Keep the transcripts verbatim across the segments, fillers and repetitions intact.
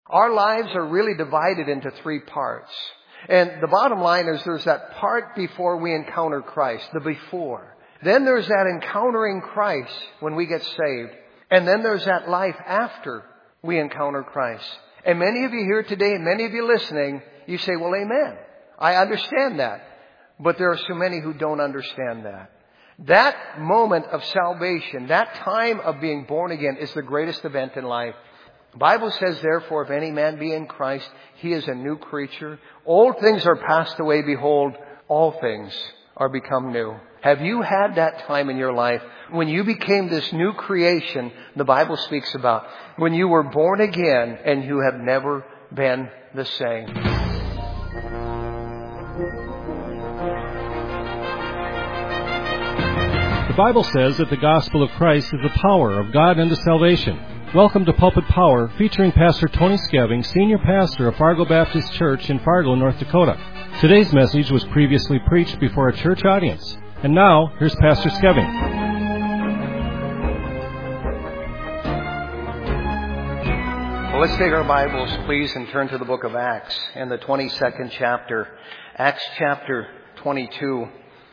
Our lives are really divided into three parts. And the bottom line is there's that part before we encounter Christ, the before. Then there's that encountering Christ when we get saved. And then there's that life after we encounter Christ. And many of you here today, and many of you listening, you say, well, amen. I understand that. But there are so many who don't understand that. That moment of salvation, that time of being born again, is the greatest event in life. The Bible says, therefore, if any man be in Christ, he is a new creature. Old things are passed away. Behold, all things are become new. Have you had that time in your life when you became this new creation the Bible speaks about? When you were born again and you have never been the same. The Bible says that the gospel of Christ is the power of God unto salvation. Welcome to Pulpit Power, featuring Pastor Tony Skeving, Senior Pastor of Fargo Baptist Church in Fargo, North Dakota. Today's message was previously preached before a church audience. And now, here's Pastor Skeving. Well, let's take our Bibles, please, and turn to the book of Acts and the twenty-second chapter. Acts chapter twenty-two.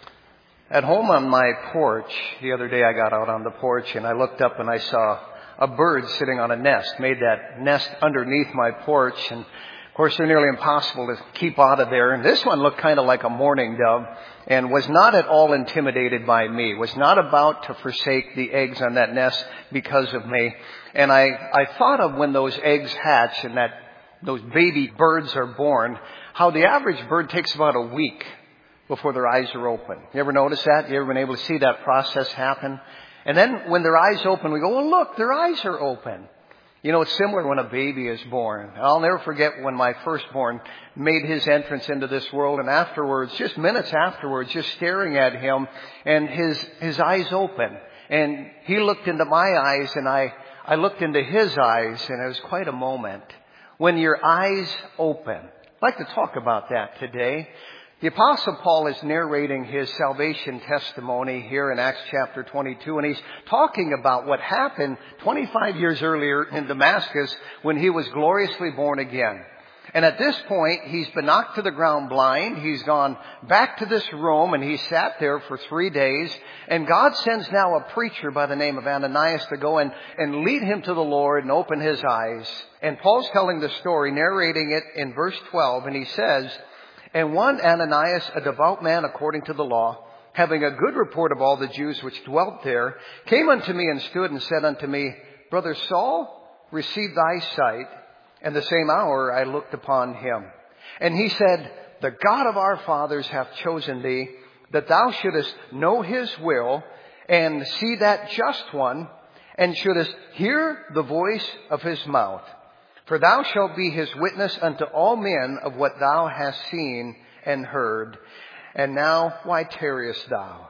At home on my porch, the other day I got out on the porch and I looked up and I saw a bird sitting on a nest, made that nest underneath my porch. And of course, they're nearly impossible to keep out of there. And this one looked kind of like a mourning dove and was not at all intimidated by me, was not about to forsake the eggs on that nest because of me. And I, I thought of when those eggs hatch and that those baby birds are born, how the average bird takes about a week before their eyes are open. You ever notice that? You ever been able to see that process happen? And then when their eyes open, we go, well, look, their eyes are open. You know, it's similar when a baby is born. I'll never forget when my firstborn made his entrance into this world, and afterwards, just minutes afterwards, just staring at him, and his his eyes open. And he looked into my eyes, and I, I looked into his eyes, and it was quite a moment. When your eyes open. I'd like to talk about that today. The Apostle Paul is narrating his salvation testimony here in Acts chapter twenty-two, and he's talking about what happened twenty-five years earlier in Damascus when he was gloriously born again. And at this point, he's been knocked to the ground blind. He's gone back to this room, and he sat there for three days. And God sends now a preacher by the name of Ananias to go and, and lead him to the Lord and open his eyes. And Paul's telling the story, narrating it in verse twelve, and he says, and one Ananias, a devout man according to the law, having a good report of all the Jews which dwelt there, came unto me and stood and said unto me, Brother Saul, receive thy sight. And the same hour I looked upon him. And he said, the God of our fathers hath chosen thee, that thou shouldest know his will, and see that just one, and shouldest hear the voice of his mouth. For thou shalt be his witness unto all men of what thou hast seen and heard. And now, why tarriest thou?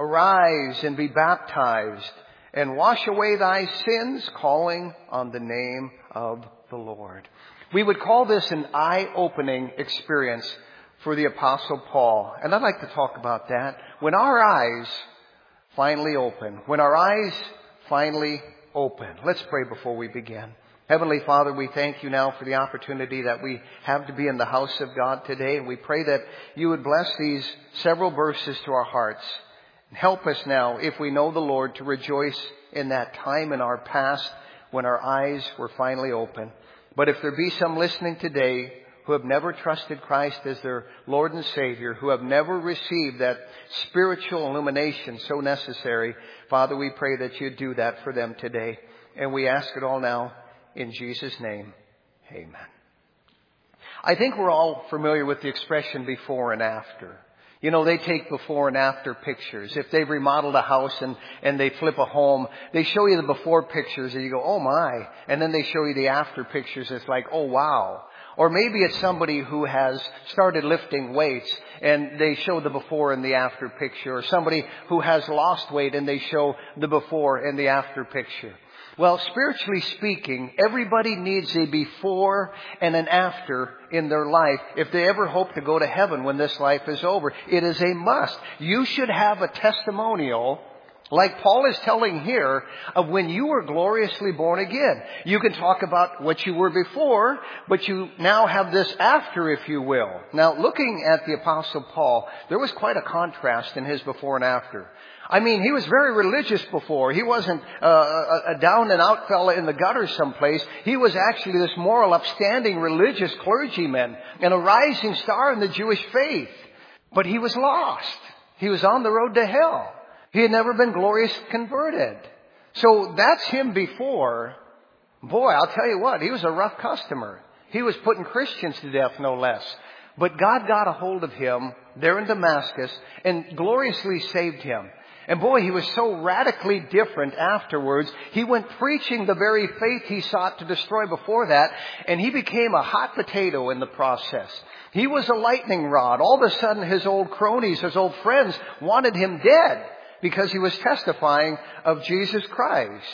Arise and be baptized, and wash away thy sins, calling on the name of the Lord. We would call this an eye-opening experience for the Apostle Paul. And I'd like to talk about that. When our eyes finally open. When our eyes finally open. Let's pray before we begin. Heavenly Father, we thank you now for the opportunity that we have to be in the house of God today. And we pray that you would bless these several verses to our hearts. And help us now, if we know the Lord, to rejoice in that time in our past when our eyes were finally open. But if there be some listening today who have never trusted Christ as their Lord and Savior, who have never received that spiritual illumination so necessary, Father, we pray that you'd do that for them today. And we ask it all now in Jesus' name, amen. I think we're all familiar with the expression before and after. You know, they take before and after pictures. If they've remodeled a house and, and they flip a home, they show you the before pictures and you go, oh my. And then they show you the after pictures. It's like, oh wow. Or maybe it's somebody who has started lifting weights and they show the before and the after picture. Or somebody who has lost weight and they show the before and the after picture. Well, spiritually speaking, everybody needs a before and an after in their life if they ever hope to go to heaven when this life is over. It is a must. You should have a testimonial Like Paul is telling here of when you were gloriously born again. You can talk about what you were before, but you now have this after, if you will. Now, looking at the Apostle Paul, there was quite a contrast in his before and after. I mean, he was very religious before. He wasn't uh, a, a down and out fella in the gutter someplace. He was actually this moral, upstanding, religious clergyman and a rising star in the Jewish faith. But he was lost. He was on the road to hell. He had never been gloriously converted. So that's him before. Boy, I'll tell you what, he was a rough customer. He was putting Christians to death, no less. But God got a hold of him there in Damascus and gloriously saved him. And boy, he was so radically different afterwards. He went preaching the very faith he sought to destroy before that, and he became a hot potato in the process. He was a lightning rod. All of a sudden, his old cronies, his old friends wanted him dead because he was testifying of Jesus Christ.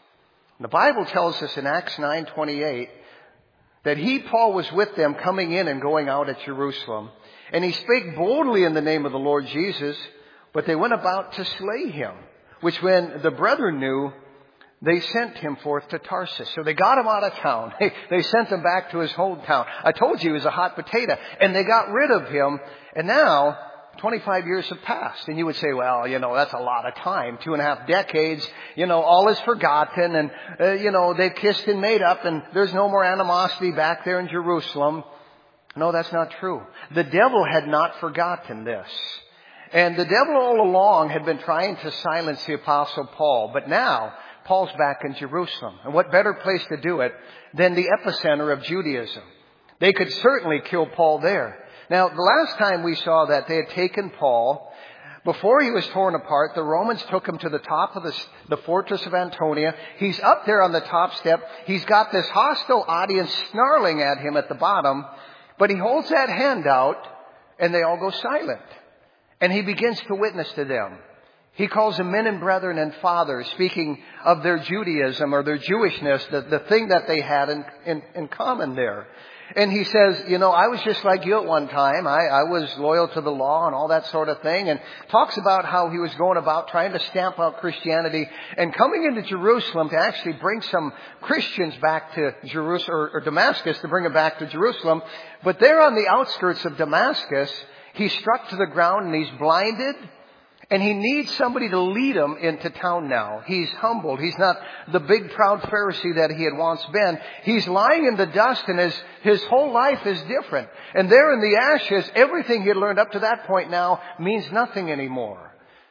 The Bible tells us in Acts nine twenty-eight that he, Paul, was with them coming in and going out at Jerusalem. And he spake boldly in the name of the Lord Jesus, but they went about to slay him, which when the brethren knew, they sent him forth to Tarsus. So they got him out of town. They, they sent him back to his hometown. I told you he was a hot potato. And they got rid of him. And now, twenty-five years have passed. And you would say, well, you know, that's a lot of time. Two and a half decades. You know, all is forgotten. And, uh, you know, they've kissed and made up. And there's no more animosity back there in Jerusalem. No, that's not true. The devil had not forgotten this. And the devil all along had been trying to silence the Apostle Paul. But now, Paul's back in Jerusalem. And what better place to do it than the epicenter of Judaism? They could certainly kill Paul there. Now, the last time we saw that they had taken Paul, before he was torn apart, the Romans took him to the top of the, the fortress of Antonia. He's up there on the top step. He's got this hostile audience snarling at him at the bottom. But he holds that hand out, and they all go silent. And he begins to witness to them. He calls them men and brethren and fathers, speaking of their Judaism or their Jewishness, the, the thing that they had in, in, in common there. And he says, you know, I was just like you at one time. I, I was loyal to the law and all that sort of thing. And talks about how he was going about trying to stamp out Christianity and coming into Jerusalem to actually bring some Christians back to Jerusalem, or, or Damascus to bring them back to Jerusalem. But there on the outskirts of Damascus, he's struck to the ground and he's blinded. And he needs somebody to lead him into town now. He's humbled. He's not the big proud Pharisee that he had once been. He's lying in the dust and his, his whole life is different. And there in the ashes, everything he had learned up to that point now means nothing anymore.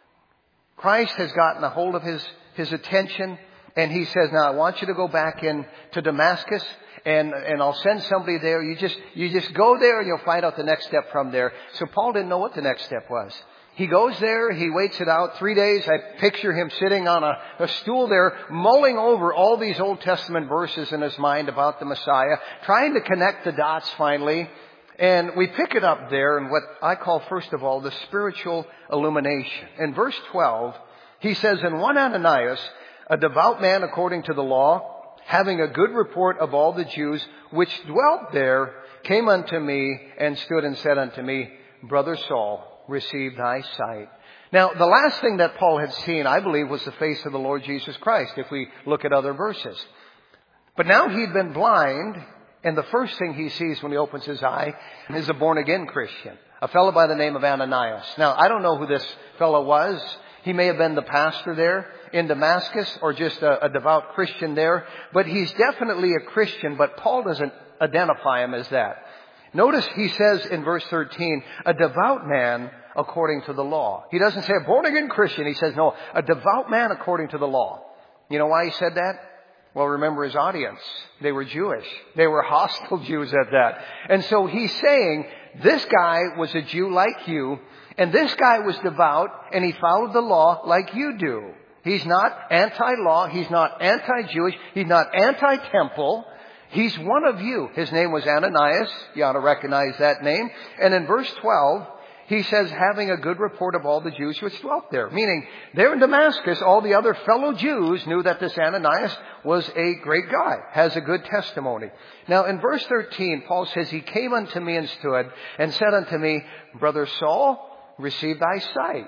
Christ has gotten a hold of his, his attention, and he says, now I want you to go back in to Damascus. And, and I'll send somebody there. You just, you just go there and you'll find out the next step from there. So Paul didn't know what the next step was. He goes there, he waits it out three days. I picture him sitting on a, a stool there, mulling over all these Old Testament verses in his mind about the Messiah, trying to connect the dots finally. And we pick it up there in what I call, first of all, the spiritual illumination. In verse twelve, he says, and one Ananias, a devout man according to the law, having a good report of all the Jews which dwelt there, came unto me and stood and said unto me, Brother Saul, receive thy sight. Now, the last thing that Paul had seen, I believe, was the face of the Lord Jesus Christ, if we look at other verses. But now he'd been blind, and the first thing he sees when he opens his eye is a born-again Christian, a fellow by the name of Ananias. Now, I don't know who this fellow was. He may have been the pastor there in Damascus or just a, a devout Christian there, but he's definitely a Christian, but Paul doesn't identify him as that. Notice he says in verse thirteen, a devout man according to the law. He doesn't say a born-again Christian. He says, no, a devout man according to the law. You know why he said that? Well, remember his audience. They were Jewish. They were hostile Jews at that. And so he's saying, this guy was a Jew like you, and this guy was devout, and he followed the law like you do. He's not anti-law. He's not anti-Jewish. He's not anti-temple. He's one of you. His name was Ananias. You ought to recognize that name. And in verse twelve, he says, having a good report of all the Jews which dwelt there. Meaning, there in Damascus, all the other fellow Jews knew that this Ananias was a great guy, has a good testimony. Now, in verse thirteen, Paul says, he came unto me and stood and said unto me, Brother Saul, receive thy sight.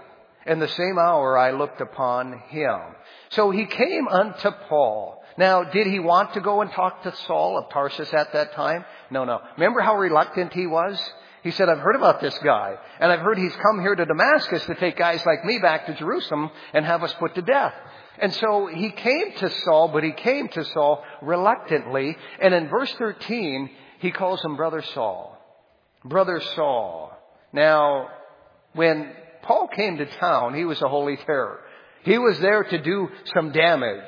In the same hour I looked upon him. So he came unto Paul. Now, did he want to go and talk to Saul of Tarsus at that time? No, no. Remember how reluctant he was? He said, I've heard about this guy, and I've heard he's come here to Damascus to take guys like me back to Jerusalem and have us put to death. And so he came to Saul, but he came to Saul reluctantly. And in verse thirteen, he calls him Brother Saul. Brother Saul. Now, when Paul came to town, he was a holy terror. He was there to do some damage.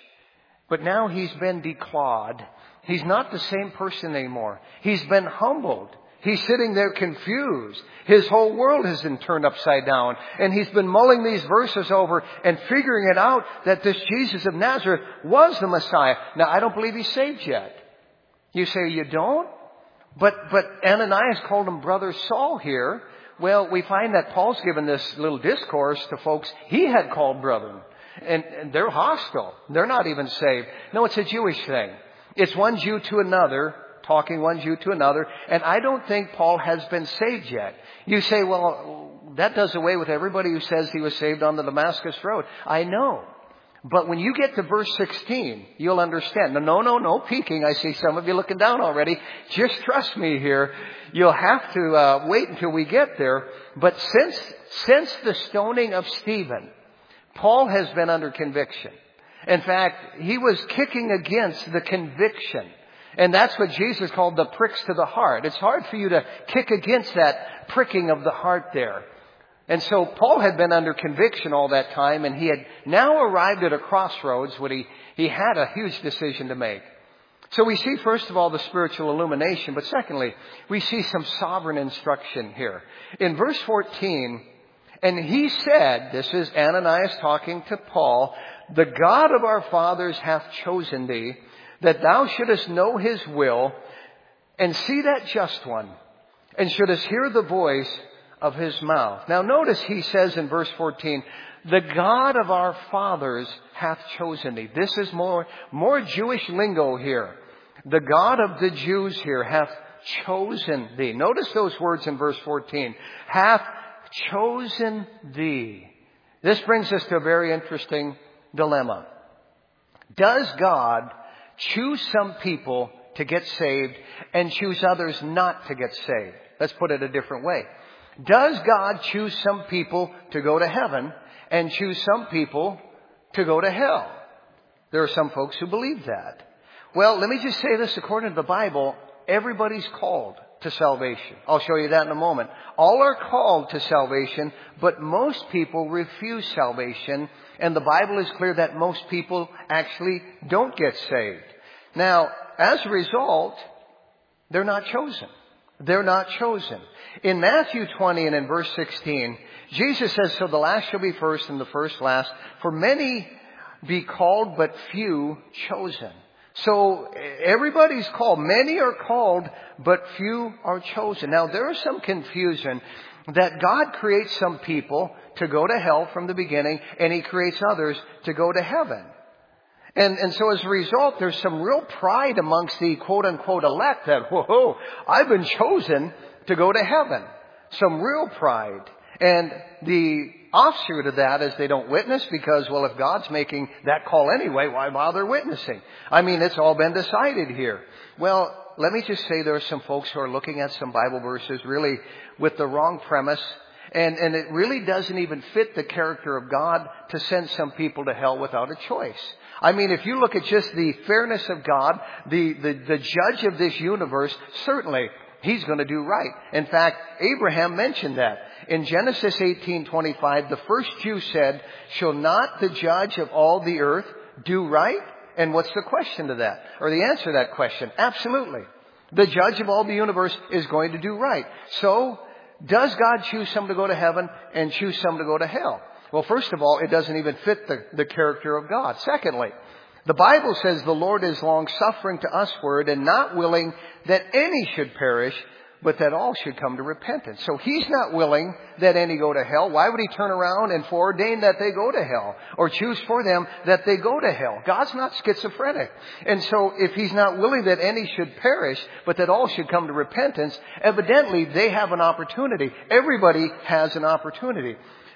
But now he's been declawed. He's not the same person anymore. He's been humbled. He's sitting there confused. His whole world has been turned upside down. And he's been mulling these verses over and figuring it out that this Jesus of Nazareth was the Messiah. Now, I don't believe he's saved yet. You say, you don't? But, but Ananias called him Brother Saul here. Well, we find that Paul's given this little discourse to folks he had called brethren. And, and they're hostile. They're not even saved. No, it's a Jewish thing. It's one Jew to another, talking one Jew to another. And I don't think Paul has been saved yet. You say, well, that does away with everybody who says he was saved on the Damascus Road. I know. But when you get to verse sixteen, you'll understand. No, no, no, no peeking. I see some of you looking down already. Just trust me here. You'll have to uh, wait until we get there. But since since the stoning of Stephen, Paul has been under conviction. In fact, he was kicking against the conviction. And that's what Jesus called the pricks to the heart. It's hard for you to kick against that pricking of the heart there. And so Paul had been under conviction all that time, and he had now arrived at a crossroads where he, he had a huge decision to make. So we see, first of all, the spiritual illumination, but secondly, we see some sovereign instruction here. In verse fourteen, and he said, this is Ananias talking to Paul, the God of our fathers hath chosen thee, that thou shouldest know his will, and see that just one, and shouldest hear the voice of his mouth. Now notice he says in verse fourteen, the God of our fathers hath chosen thee. This is more, more Jewish lingo here. The God of the Jews here hath chosen thee. Notice those words in verse fourteen. Hath chosen thee. This brings us to a very interesting dilemma. Does God choose some people to get saved and choose others not to get saved? Let's put it a different way. Does God choose some people to go to heaven and choose some people to go to hell? There are some folks who believe that. Well, let me just say this. According to the Bible, everybody's called to salvation. I'll show you that in a moment. All are called to salvation, but most people refuse salvation. And the Bible is clear that most people actually don't get saved. Now, as a result, they're not chosen. They're not chosen. In Matthew twenty and in verse sixteen, Jesus says, so the last shall be first and the first last. For many be called, but few chosen. So everybody's called. Many are called, but few are chosen. Now there is some confusion that God creates some people to go to hell from the beginning, and He creates others to go to heaven. And, and so as a result, there's some real pride amongst the quote-unquote elect that, whoa, I've been chosen to go to heaven. Some real pride. And the offshoot of that is they don't witness because, well, if God's making that call anyway, why bother witnessing? I mean, it's all been decided here. Well, let me just say there are some folks who are looking at some Bible verses really with the wrong premise. And, and it really doesn't even fit the character of God to send some people to hell without a choice. I mean, if you look at just the fairness of God, the, the, the judge of this universe, certainly He's going to do right. In fact, Abraham mentioned that. In Genesis eighteen twenty-five, the first Jew said, shall not the judge of all the earth do right? And what's the question to that? Or the answer to that question? Absolutely. The judge of all the universe is going to do right. So, does God choose some to go to heaven and choose some to go to hell? Well, first of all, it doesn't even fit the, the character of God. Secondly, the Bible says the Lord is long-suffering to usward and not willing that any should perish, but that all should come to repentance. So He's not willing that any go to hell. Why would He turn around and foreordain that they go to hell or choose for them that they go to hell? God's not schizophrenic. And so if He's not willing that any should perish, but that all should come to repentance, evidently they have an opportunity. Everybody has an opportunity.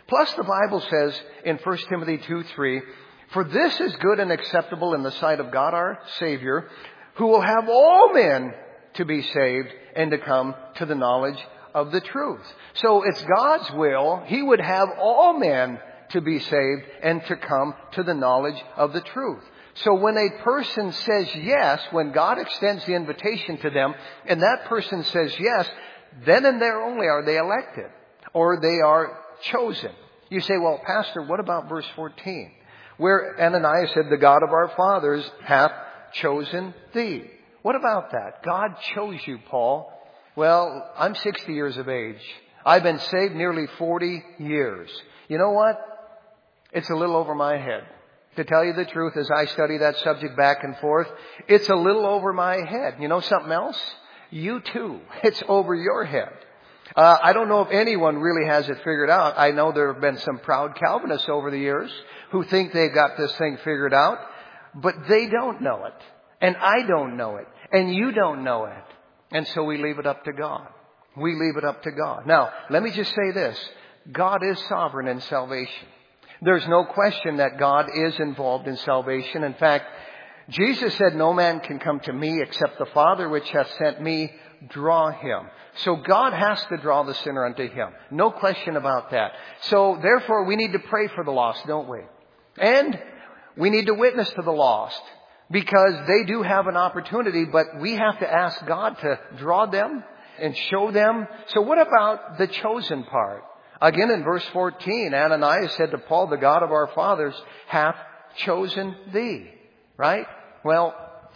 Plus the Bible says in First Timothy two three, "For this is good and acceptable in the sight of God our Savior, who will have all men to be saved and to come to the knowledge of the truth." So it's God's will. He would have all men to be saved and to come to the knowledge of the truth. So when a person says yes, when God extends the invitation to them, and that person says yes, then and there only are they elected, or they are chosen. You say, "Well, Pastor, what about verse fourteen? Where Ananias said, 'The God of our fathers hath chosen thee.'" What about that? God chose you, Paul. Well, I'm sixty years of age. I've been saved nearly forty years. You know what? It's a little over my head. To tell you the truth, as I study that subject back and forth, it's a little over my head. You know something else? You too. It's over your head. Uh, I don't know if anyone really has it figured out. I know there have been some proud Calvinists over the years who think they've got this thing figured out, but they don't know it. And I don't know it. And you don't know it. And so we leave it up to God. We leave it up to God. Now, let me just say this. God is sovereign in salvation. There's no question that God is involved in salvation. In fact, Jesus said, "No man can come to me except the Father which hath sent me draw him." So God has to draw the sinner unto him. No question about that. So therefore we need to pray for the lost, don't we? And we need to witness to the lost, because they do have an opportunity, but we have to ask God to draw them and show them. So what about the chosen part? Again, in verse fourteen, Ananias said to Paul, "The God of our fathers hath chosen thee." Right? Well,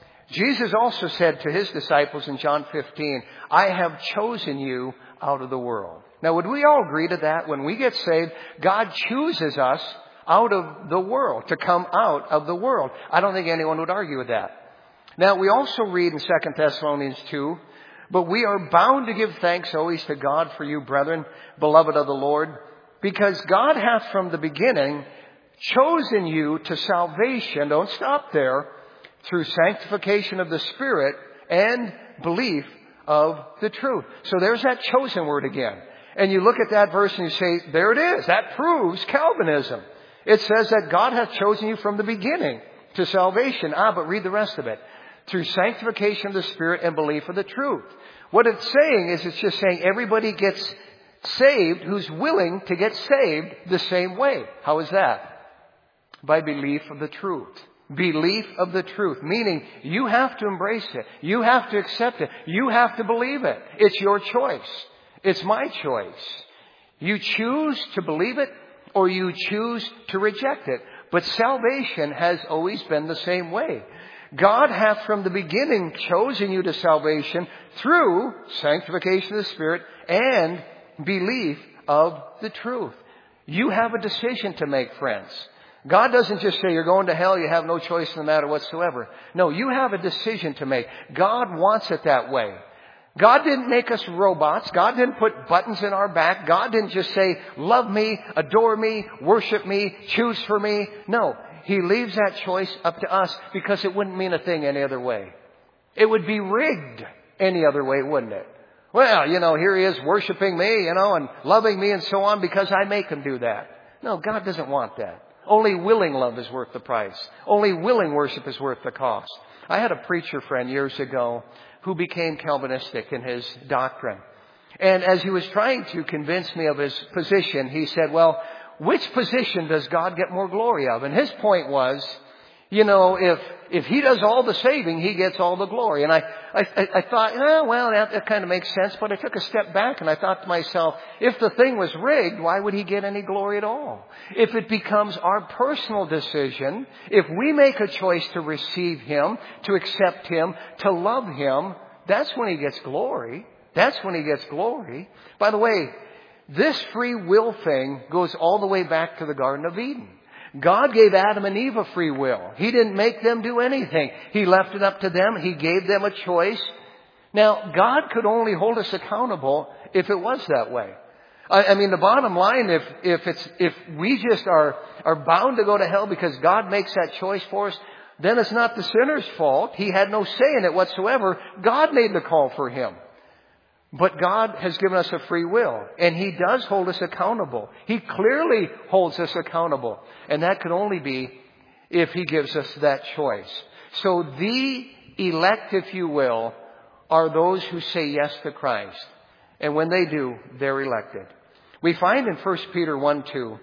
Jesus also said to his disciples in John fifteen, "I have chosen you out of the world." Now, would we all agree to that? When we get saved, God chooses us out of the world, to come out of the world. I don't think anyone would argue with that. Now, we also read in Second Thessalonians two, "But we are bound to give thanks always to God for you, brethren, beloved of the Lord, because God hath from the beginning chosen you to salvation," don't stop there, "through sanctification of the Spirit and belief of the truth." So there's that chosen word again. And you look at that verse and you say, there it is. That proves Calvinism. It says that God hath chosen you from the beginning to salvation. Ah, but read the rest of it. "Through sanctification of the Spirit and belief of the truth." What it's saying is, it's just saying everybody gets saved who's willing to get saved the same way. How is that? By belief of the truth. Belief of the truth. Meaning, you have to embrace it. You have to accept it. You have to believe it. It's your choice. It's my choice. You choose to believe it, or you choose to reject it. But salvation has always been the same way. God hath from the beginning chosen you to salvation through sanctification of the Spirit and belief of the truth. You have a decision to make, friends. God doesn't just say you're going to hell, you have no choice in the matter whatsoever. No, you have a decision to make. God wants it that way. God didn't make us robots. God didn't put buttons in our back. God didn't just say, love me, adore me, worship me, choose for me. No, He leaves that choice up to us, because it wouldn't mean a thing any other way. It would be rigged any other way, wouldn't it? Well, you know, here He is worshiping me, you know, and loving me and so on because I make Him do that. No, God doesn't want that. Only willing love is worth the price. Only willing worship is worth the cost. I had a preacher friend years ago who became Calvinistic in his doctrine. And as he was trying to convince me of his position, he said, well, which position does God get more glory of? And his point was, you know, if if He does all the saving, He gets all the glory. And I I, I thought, oh, well, that, that kind of makes sense. But I took a step back and I thought to myself, if the thing was rigged, why would He get any glory at all? If it becomes our personal decision, if we make a choice to receive Him, to accept Him, to love Him, that's when He gets glory. That's when He gets glory. By the way, this free will thing goes all the way back to the Garden of Eden. God gave Adam and Eve a free will. He didn't make them do anything. He left it up to them. He gave them a choice. Now, God could only hold us accountable if it was that way. I, I mean, the bottom line, if if it's if we just are are bound to go to hell because God makes that choice for us, then it's not the sinner's fault. He had no say in it whatsoever. God made the call for him. But God has given us a free will, and He does hold us accountable. He clearly holds us accountable, and that can only be if He gives us that choice. So the elect, if you will, are those who say yes to Christ. And when they do, they're elected. We find in First Peter one two,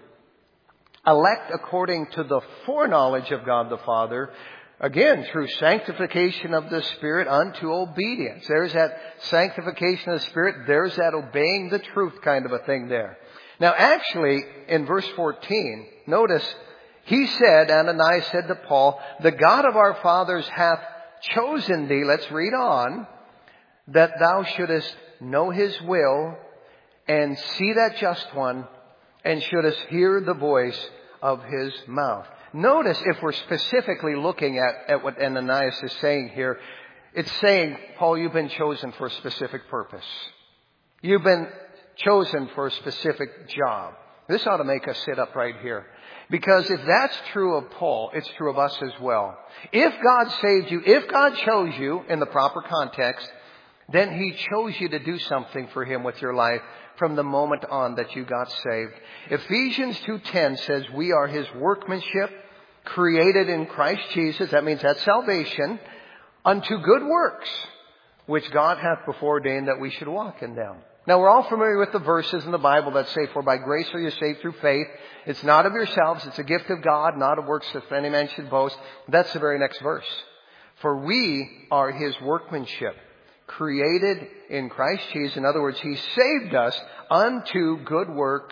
elect according to the foreknowledge of God the Father, again, through sanctification of the Spirit unto obedience. There's that sanctification of the Spirit. There's that obeying the truth kind of a thing there. Now, actually, in verse fourteen, notice, he said, Ananias said to Paul, the God of our fathers hath chosen thee, let's read on, that thou shouldest know His will and see that just one, and shouldest hear the voice of His mouth. Notice, if we're specifically looking at, at what Ananias is saying here, it's saying, Paul, you've been chosen for a specific purpose. You've been chosen for a specific job. This ought to make us sit up right here. Because if that's true of Paul, it's true of us as well. If God saved you, if God chose you in the proper context, then He chose you to do something for Him with your life from the moment on that you got saved. Ephesians two ten says we are His workmanship, created in Christ Jesus. That means that's salvation, unto good works, which God hath before ordained that we should walk in them. Now, we're all familiar with the verses in the Bible that say, for by grace are you saved through faith. It's not of yourselves. It's a gift of God, not of works that any man should boast. That's the very next verse. For we are His workmanship, created in Christ Jesus. In other words, He saved us unto good works,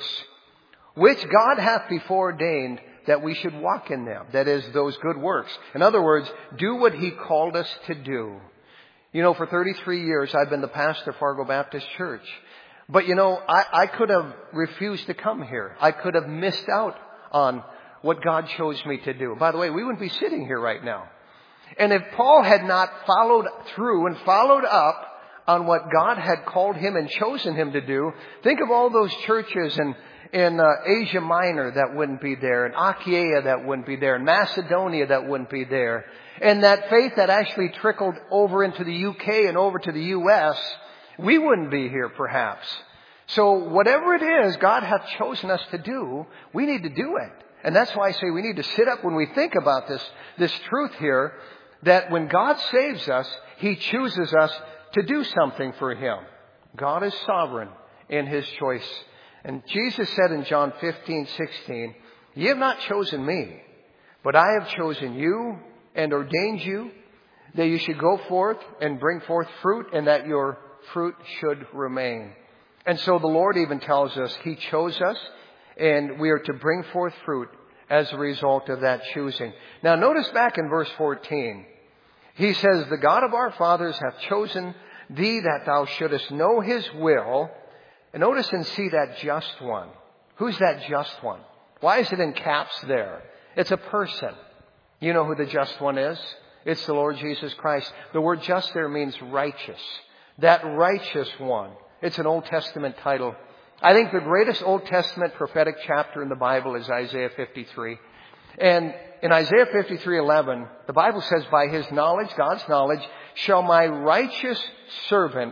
which God hath before ordained that we should walk in them. That is, those good works. In other words, do what He called us to do. You know, for thirty-three years, I've been the pastor of Fargo Baptist Church. But, you know, I, I could have refused to come here. I could have missed out on what God chose me to do. By the way, we wouldn't be sitting here right now. And if Paul had not followed through and followed up on what God had called him and chosen him to do, think of all those churches in, in uh, Asia Minor that wouldn't be there, and Achaia that wouldn't be there, and Macedonia that wouldn't be there. And that faith that actually trickled over into the U K and over to the U S, we wouldn't be here perhaps. So whatever it is God hath chosen us to do, we need to do it. And that's why I say we need to sit up when we think about this, this truth here, that when God saves us, He chooses us to do something for Him. God is sovereign in His choice. And Jesus said in John fifteen sixteen, ye have not chosen me, but I have chosen you and ordained you that you should go forth and bring forth fruit, and that your fruit should remain. And so the Lord even tells us He chose us, and we are to bring forth fruit as a result of that choosing. Now notice back in verse fourteen. He says, the God of our fathers hath chosen thee that thou shouldest know His will. And notice and see that just one. Who's that just one? Why is it in caps there? It's a person. You know who the just one is? It's the Lord Jesus Christ. The word just there means righteous. That righteous one. It's an Old Testament title. I think the greatest Old Testament prophetic chapter in the Bible is Isaiah fifty-three. And in Isaiah fifty-three eleven, the Bible says, by His knowledge, God's knowledge, shall my righteous servant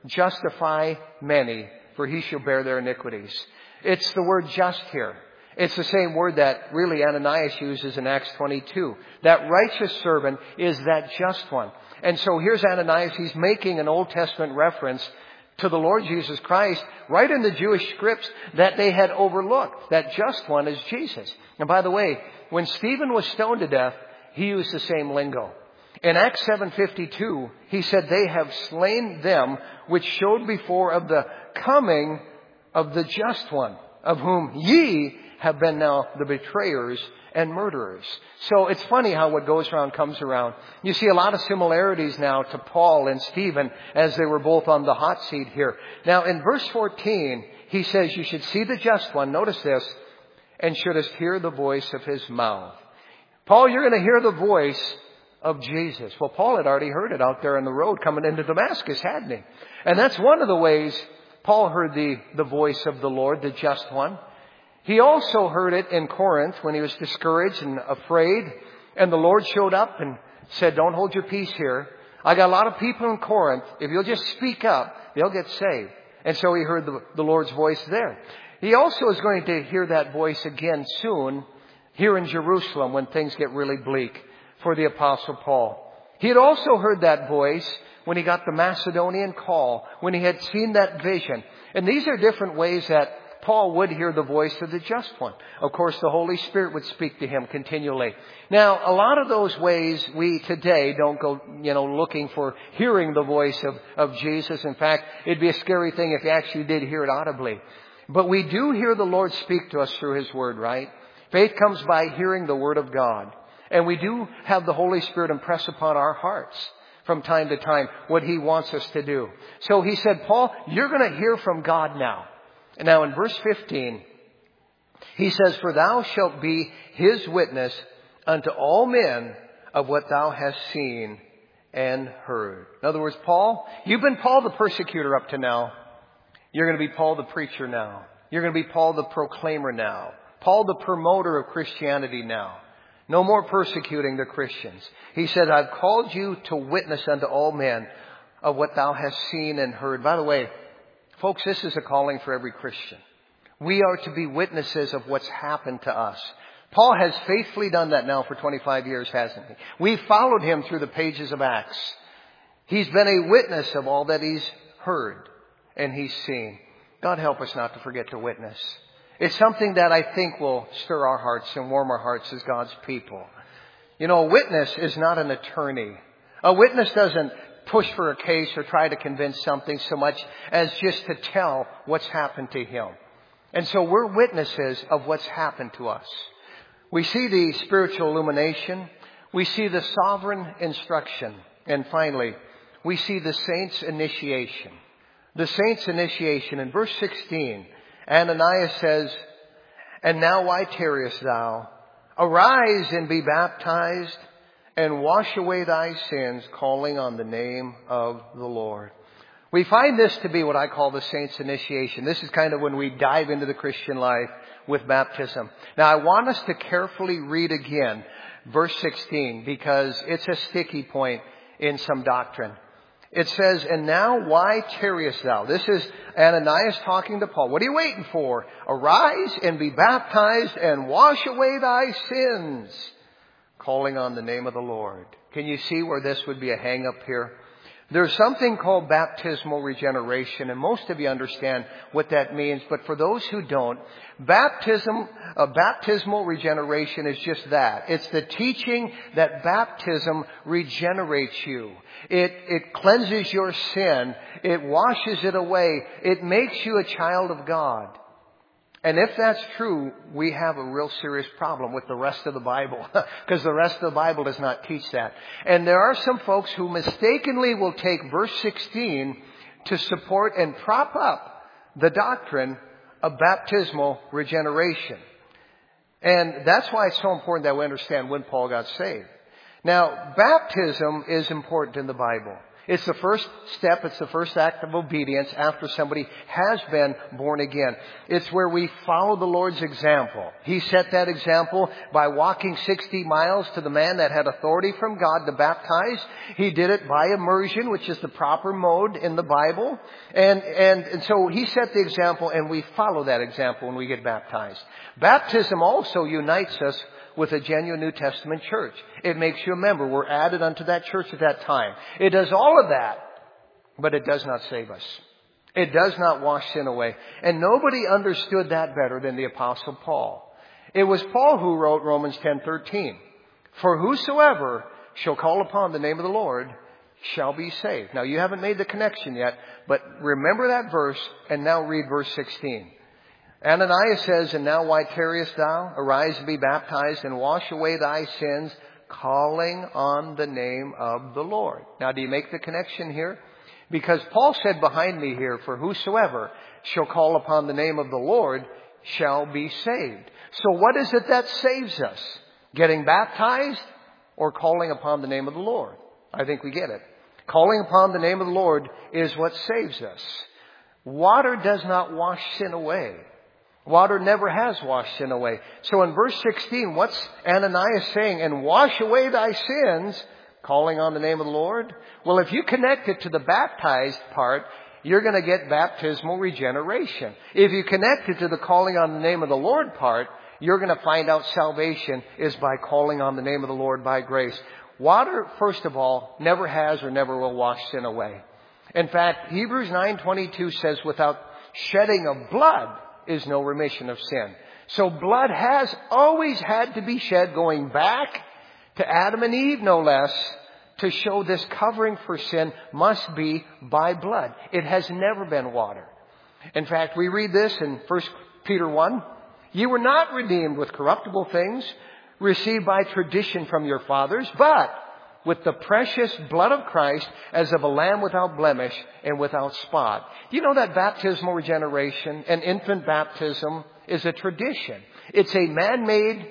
justify many, for he shall bear their iniquities. It's the word just here. It's the same word that really Ananias uses in Acts twenty-two. That righteous servant is that just one. And so here's Ananias. He's making an Old Testament reference to the Lord Jesus Christ right in the Jewish scripts that they had overlooked. That just one is Jesus. And by the way, when Stephen was stoned to death, he used the same lingo. In Acts seven fifty-two, he said, they have slain them which showed before of the coming of the just one, of whom ye have been now the betrayers and murderers. So it's funny how what goes around comes around. You see a lot of similarities now to Paul and Stephen as they were both on the hot seat here. Now in verse fourteen, he says, you should see the just one, notice this, and shouldest hear the voice of His mouth. Paul, you're going to hear the voice of Jesus. Well, Paul had already heard it out there on the road coming into Damascus, hadn't he? And that's one of the ways Paul heard the, the voice of the Lord, the just one. He also heard it in Corinth when he was discouraged and afraid. And the Lord showed up and said, don't hold your peace here. I got a lot of people in Corinth. If you'll just speak up, they'll get saved. And so he heard the, the Lord's voice there. He also is going to hear that voice again soon here in Jerusalem when things get really bleak for the Apostle Paul. He had also heard that voice when he got the Macedonian call, when he had seen that vision. And these are different ways that Paul would hear the voice of the just one. Of course, the Holy Spirit would speak to him continually. Now, a lot of those ways we today don't go, you know, looking for hearing the voice of, of Jesus. In fact, it'd be a scary thing if you actually did hear it audibly. But we do hear the Lord speak to us through His Word, right? Faith comes by hearing the Word of God. And we do have the Holy Spirit impress upon our hearts from time to time what He wants us to do. So he said, Paul, you're going to hear from God now. And now in verse fifteen, he says, for thou shalt be His witness unto all men of what thou hast seen and heard. In other words, Paul, you've been Paul the persecutor up to now. You're going to be Paul the preacher now. You're going to be Paul the proclaimer now. Paul the promoter of Christianity now. No more persecuting the Christians. He said, I've called you to witness unto all men of what thou hast seen and heard. By the way, folks, this is a calling for every Christian. We are to be witnesses of what's happened to us. Paul has faithfully done that now for twenty-five years, hasn't he? We've followed him through the pages of Acts. He's been a witness of all that he's heard and he's seen. God help us not to forget to witness. It's something that I think will stir our hearts and warm our hearts as God's people. You know, a witness is not an attorney. A witness doesn't push for a case or try to convince something so much as just to tell what's happened to him. And so we're witnesses of what's happened to us. We see the spiritual illumination. We see the sovereign instruction. And finally, we see the saints' initiation. The saints' initiation. In verse sixteen, Ananias says, and now why tarriest thou? Arise and be baptized and wash away thy sins, calling on the name of the Lord. We find this to be what I call the saints' initiation. This is kind of when we dive into the Christian life with baptism. Now, I want us to carefully read again verse sixteen because it's a sticky point in some doctrine. It says, and now why tarriest thou? This is Ananias talking to Paul. What are you waiting for? Arise and be baptized and wash away thy sins, calling on the name of the Lord. Can you see where this would be a hang up here? There's something called baptismal regeneration, and most of you understand what that means. But for those who don't, baptism, uh, baptismal regeneration is just that. It's the teaching that baptism regenerates you. It, it cleanses your sin. It washes it away. It makes you a child of God. And if that's true, we have a real serious problem with the rest of the Bible, because the rest of the Bible does not teach that. And there are some folks who mistakenly will take verse sixteen to support and prop up the doctrine of baptismal regeneration. And that's why it's so important that we understand when Paul got saved. Now, baptism is important in the Bible. It's the first step. It's the first act of obedience after somebody has been born again. It's where we follow the Lord's example. He set that example by walking sixty miles to the man that had authority from God to baptize. He did it by immersion, which is the proper mode in the Bible. And, and, and so he set the example, and we follow that example when we get baptized. Baptism also unites us with a genuine New Testament church. It makes you a member. We're added unto that church at that time. It does all of that, but it does not save us. It does not wash sin away. And nobody understood that better than the Apostle Paul. It was Paul who wrote Romans ten thirteen. For whosoever shall call upon the name of the Lord shall be saved. Now, you haven't made the connection yet, but remember that verse and now read verse sixteen. Ananias says, and now why tarriest thou? Arise and be baptized and wash away thy sins, calling on the name of the Lord. Now, do you make the connection here? Because Paul said behind me here, for whosoever shall call upon the name of the Lord shall be saved. So what is it that saves us? Getting baptized or calling upon the name of the Lord? I think we get it. Calling upon the name of the Lord is what saves us. Water does not wash sin away. Water never has washed sin away. So in verse sixteen, what's Ananias saying? And wash away thy sins, Calling on the name of the Lord? Well, if you connect it to the baptized part, you're going to get baptismal regeneration. If you connect it to the calling on the name of the Lord part, you're going to find out salvation is by calling on the name of the Lord by grace. Water, first of all, never has or never will wash sin away. In fact, Hebrews nine twenty-two says, without shedding of blood is no remission of sin. So blood has always had to be shed, going back to Adam and Eve, no less, to show this covering for sin must be by blood. It has never been water. In fact, we read this in First Peter one. You were not redeemed with corruptible things received by tradition from your fathers, but with the precious blood of Christ as of a lamb without blemish and without spot. Do you know that baptismal regeneration and infant baptism is a tradition? It's a man-made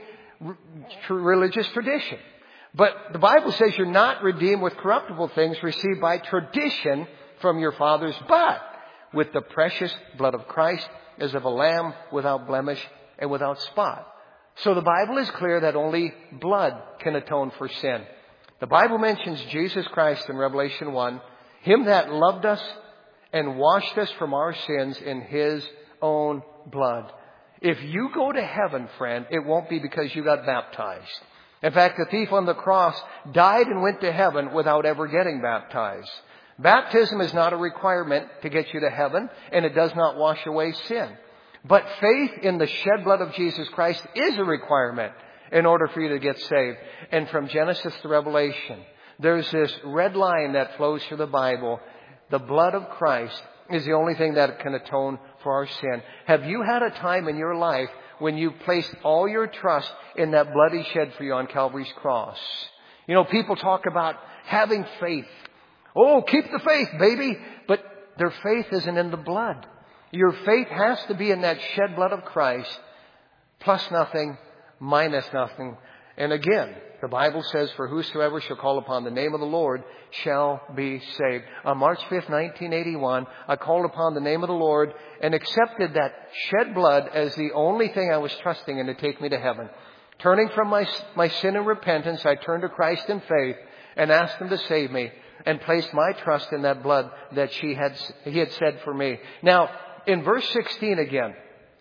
religious tradition. But the Bible says you're not redeemed with corruptible things received by tradition from your fathers, but with the precious blood of Christ as of a lamb without blemish and without spot. So the Bible is clear that only blood can atone for sin. The Bible mentions Jesus Christ in Revelation one, Him that loved us and washed us from our sins in His own blood. If you go to heaven, friend, it won't be because you got baptized. In fact, the thief on the cross died and went to heaven without ever getting baptized. Baptism is not a requirement to get you to heaven, and it does not wash away sin. But faith in the shed blood of Jesus Christ is a requirement in order for you to get saved. And from Genesis to Revelation, there's this red line that flows through the Bible. The blood of Christ is the only thing that can atone for our sin. Have you had a time in your life when you placed all your trust in that blood He shed for you on Calvary's cross? You know, people talk about having faith. Oh, keep the faith, baby. But their faith isn't in the blood. Your faith has to be in that shed blood of Christ, plus nothing, minus nothing. And again, the Bible says, for whosoever shall call upon the name of the Lord shall be saved. On March fifth, nineteen eighty-one, I called upon the name of the Lord and accepted that shed blood as the only thing I was trusting in to take me to heaven. Turning from my, my sin and repentance, I turned to Christ in faith and asked Him to save me and placed my trust in that blood that she had, He had shed for me. Now, in verse sixteen again,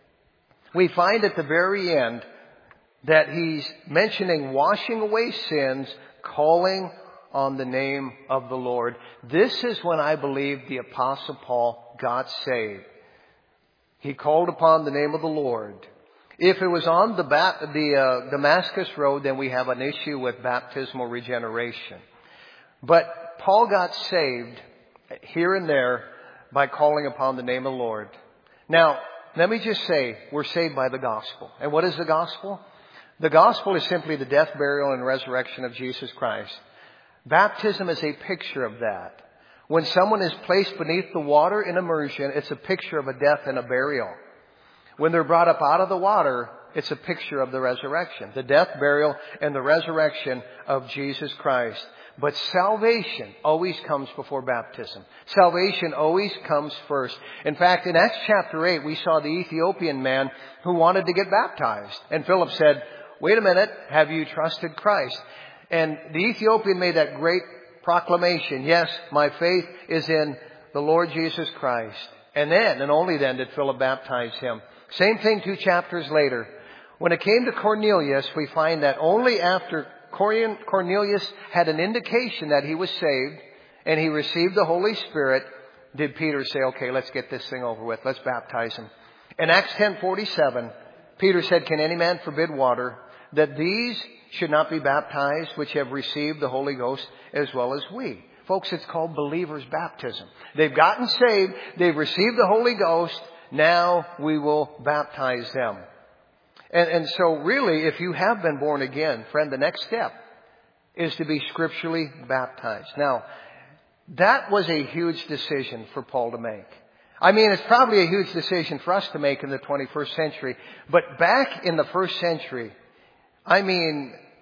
we find at the very end that He's mentioning washing away sins, calling on the name of the Lord. This is when I believe the Apostle Paul got saved. He called upon the name of the Lord. If it was on the, ba- the uh, Damascus Road, then we have an issue with baptismal regeneration. But Paul got saved here and there by calling upon the name of the Lord. Now, let me just say, we're saved by the gospel. And what is the gospel? The gospel is simply the death, burial, and resurrection of Jesus Christ. Baptism is a picture of that. When someone is placed beneath the water in immersion, it's a picture of a death and a burial. When they're brought up out of the water, it's a picture of the resurrection, the death, burial, and the resurrection of Jesus Christ. But salvation always comes before baptism. Salvation always comes first. In fact, in Acts chapter eight, we saw the Ethiopian man who wanted to get baptized. And Philip said, wait a minute, have you trusted Christ? And the Ethiopian made that great proclamation, yes, my faith is in the Lord Jesus Christ. And then, and only then, did Philip baptize him. Same thing two chapters later. When it came to Cornelius, we find that only after Cornelius had an indication that he was saved and he received the Holy Spirit, did Peter say, okay, let's get this thing over with. Let's baptize him. In Acts ten forty-seven, Peter said, can any man forbid water, that these should not be baptized which have received the Holy Ghost as well as we? Folks, it's called believers' baptism. They've gotten saved. They've received the Holy Ghost. Now we will baptize them. And, and so really, if you have been born again, friend, the next step is to be scripturally baptized. Now, that was a huge decision for Paul to make. I mean, it's probably a huge decision for us to make in the twenty-first century. But back in the first century, I mean,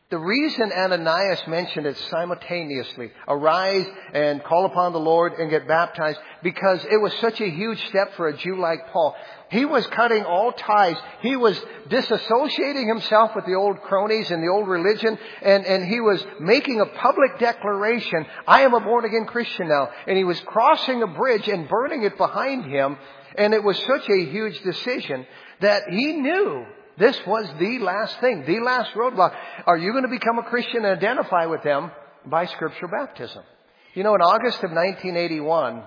The reason Ananias mentioned it simultaneously, arise and call upon the Lord and get baptized, because it was such a huge step for a Jew like Paul. He was cutting all ties. He was disassociating himself with the old cronies and the old religion, and, and he was making a public declaration, I am a born-again Christian now. And he was crossing a bridge and burning it behind him, and it was such a huge decision that he knew this was the last thing, the last roadblock. Are you going to become a Christian and identify with them? By scriptural baptism. You know, in August of nineteen eighty-one,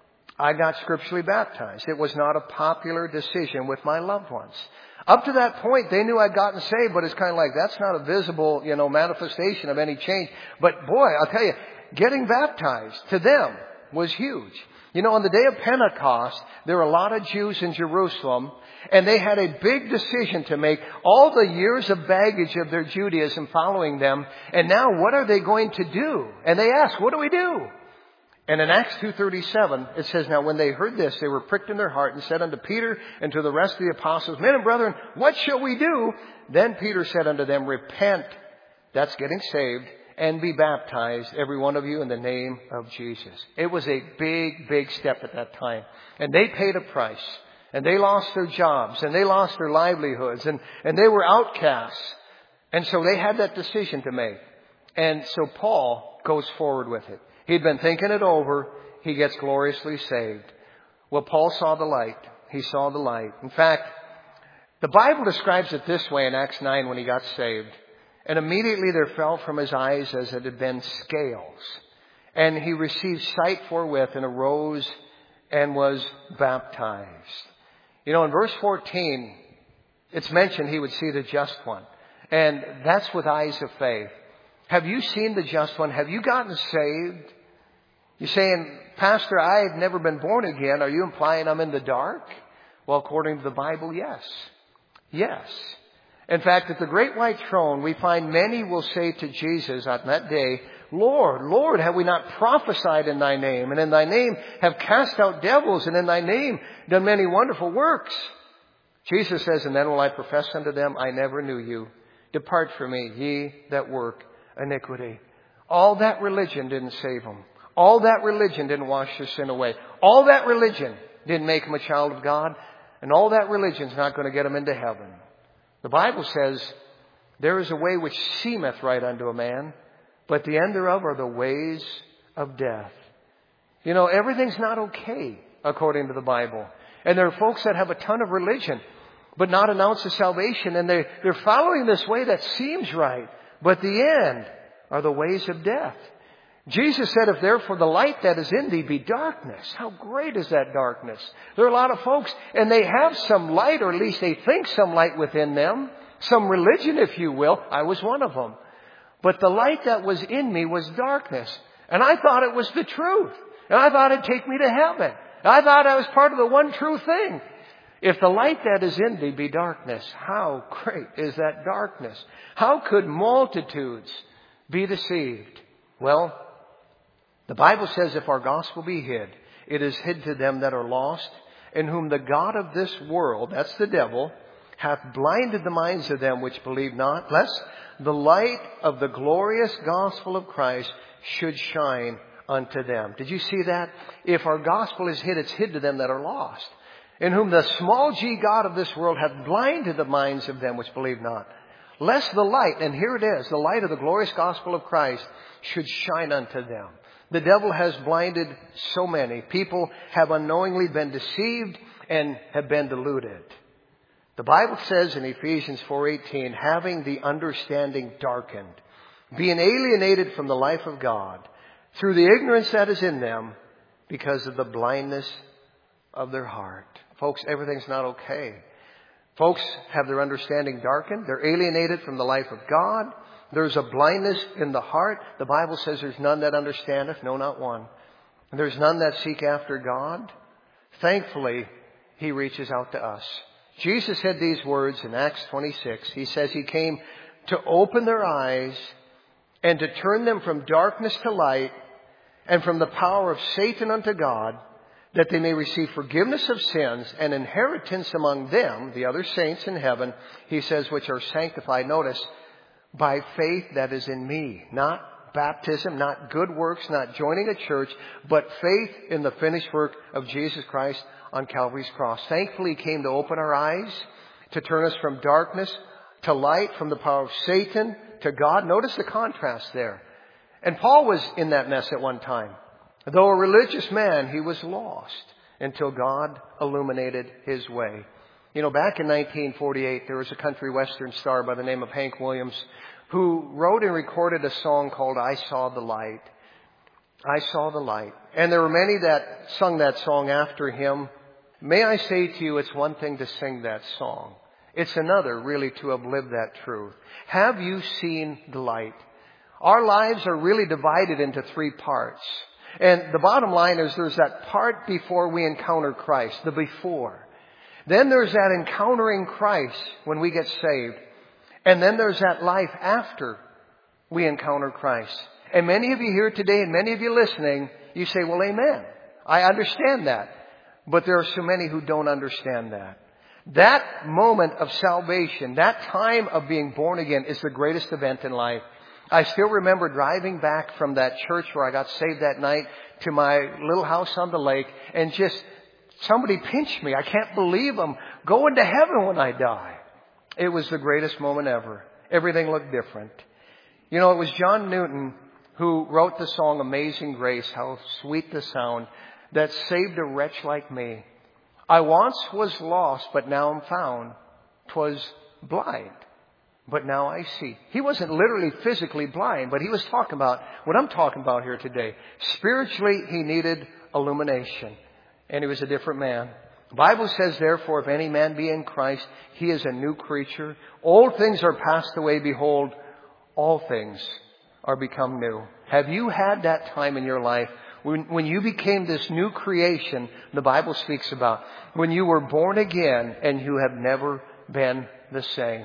I got scripturally baptized. It was not a popular decision with my loved ones. Up to that point, they knew I'd gotten saved, but it's kind of like, that's not a visible, you know, manifestation of any change. But boy, I'll tell you, getting baptized to them was huge. You know, on the day of Pentecost, there were a lot of Jews in Jerusalem, and they had a big decision to make. All the years of baggage of their Judaism following them, and now what are they going to do? And they asked, what do we do? And in Acts two thirty-seven, it says, now when they heard this, they were pricked in their heart and said unto Peter and to the rest of the apostles, men and brethren, what shall we do? Then Peter said unto them, repent, that's getting saved, and be baptized, every one of you, in the name of Jesus. It was a big, big step at that time. And they paid a price. And they lost their jobs. And they lost their livelihoods. And, and they were outcasts. And so they had that decision to make. And so Paul goes forward with it. He'd been thinking it over. He gets gloriously saved. Well, Paul saw the light. He saw the light. In fact, the Bible describes it this way in Acts nine when he got saved. And immediately there fell from his eyes as it had been scales. And he received sight forthwith and arose and was baptized. You know, in verse fourteen, it's mentioned he would see the just one. And that's with eyes of faith. Have you seen the just one? Have you gotten saved? You're saying, Pastor, I've never been born again. Are you implying I'm in the dark? Well, according to the Bible, yes. Yes. In fact, at the great white throne, we find many will say to Jesus on that day, Lord, Lord, have we not prophesied in thy name? And in thy name have cast out devils, and in thy name done many wonderful works. Jesus says, and then will I profess unto them, I never knew you. Depart from me, ye that work iniquity. All that religion didn't save them. All that religion didn't wash their sin away. All that religion didn't make them a child of God. And all that religion's not going to get them into heaven. The Bible says, there is a way which seemeth right unto a man, but the end thereof are the ways of death. You know, everything's not okay according to the Bible. And there are folks that have a ton of religion, but not an ounce of salvation. And they, they're following this way that seems right, but the end are the ways of death. Jesus said, if therefore the light that is in thee be darkness, how great is that darkness? There are a lot of folks, and they have some light, or at least they think some light within them, some religion, if you will. I was one of them. But the light that was in me was darkness. And I thought it was the truth. And I thought it'd take me to heaven. I thought I was part of the one true thing. If the light that is in thee be darkness, how great is that darkness? How could multitudes be deceived? Well, the Bible says if our gospel be hid, it is hid to them that are lost, in whom the God of this world, that's the devil, hath blinded the minds of them which believe not, lest the light of the glorious gospel of Christ should shine unto them. Did you see that? If our gospel is hid, it's hid to them that are lost, in whom the small g God of this world hath blinded the minds of them which believe not, lest the light, and here it is, the light of the glorious gospel of Christ should shine unto them. The devil has blinded so many. People have unknowingly been deceived and have been deluded. The Bible says in Ephesians four eighteen, having the understanding darkened, being alienated from the life of God, through the ignorance that is in them, because of the blindness of their heart. Folks, everything's not okay. Folks have their understanding darkened. They're alienated from the life of God. There's a blindness in the heart. The Bible says there's none that understandeth, no, not one. And there's none that seek after God. Thankfully, He reaches out to us. Jesus said these words in Acts twenty-six. He says He came to open their eyes and to turn them from darkness to light and from the power of Satan unto God, that they may receive forgiveness of sins and inheritance among them, the other saints in heaven, He says, which are sanctified. Notice, by faith that is in me. Not baptism, not good works, not joining a church, but faith in the finished work of Jesus Christ on Calvary's cross. Thankfully, He came to open our eyes, to turn us from darkness to light, from the power of Satan to God. Notice the contrast there. And Paul was in that mess at one time. Though a religious man, he was lost until God illuminated his way. You know, back in nineteen forty-eight, there was a country western star by the name of Hank Williams who wrote and recorded a song called I Saw the Light. I Saw the Light. And there were many that sung that song after him. May I say to you, it's one thing to sing that song. It's another, really, to have lived that truth. Have you seen the light? Our lives are really divided into three parts. And the bottom line is there's that part before we encounter Christ, the before. Then there's that encountering Christ when we get saved. And then there's that life after we encounter Christ. And many of you here today and many of you listening, you say, well, amen. I understand that. But there are so many who don't understand that. That moment of salvation, that time of being born again is the greatest event in life. I still remember driving back from that church where I got saved that night to my little house on the lake, and just somebody pinched me. I can't believe I'm going to heaven when I die. It was the greatest moment ever. Everything looked different. You know, it was John Newton who wrote the song Amazing Grace, how sweet the sound, that saved a wretch like me. I once was lost, but now I'm found. 'Twas blind, but now I see. He wasn't literally physically blind, but he was talking about what I'm talking about here today. Spiritually, he needed illumination, and he was a different man. The Bible says, therefore, if any man be in Christ, he is a new creature. Old things are passed away. Behold, all things are become new. Have you had that time in your life when, when you became this new creation the Bible speaks about? When you were born again and you have never been the same.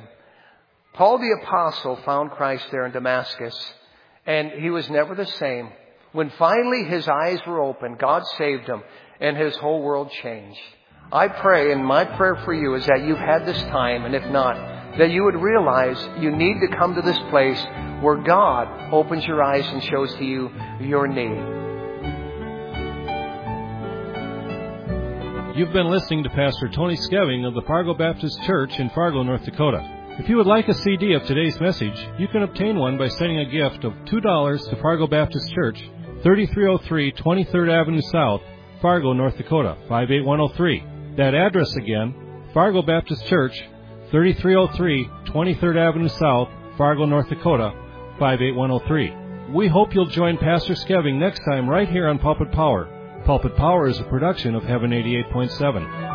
Paul the Apostle found Christ there in Damascus, and he was never the same. When finally his eyes were opened, God saved him, and his whole world changed. I pray, and my prayer for you is that you've had this time, and if not, that you would realize you need to come to this place where God opens your eyes and shows to you your need. You've been listening to Pastor Tony Skeving of the Fargo Baptist Church in Fargo, North Dakota. If you would like a C D of today's message, you can obtain one by sending a gift of two dollars to Fargo Baptist Church, thirty-three oh three twenty-third Avenue South, Fargo, North Dakota, five eight one oh three. That address again, Fargo Baptist Church, thirty-three oh three twenty-third Avenue South, Fargo, North Dakota, five eight one oh three. We hope you'll join Pastor Skeving next time right here on Pulpit Power. Pulpit Power is a production of Heaven eighty-eight point seven.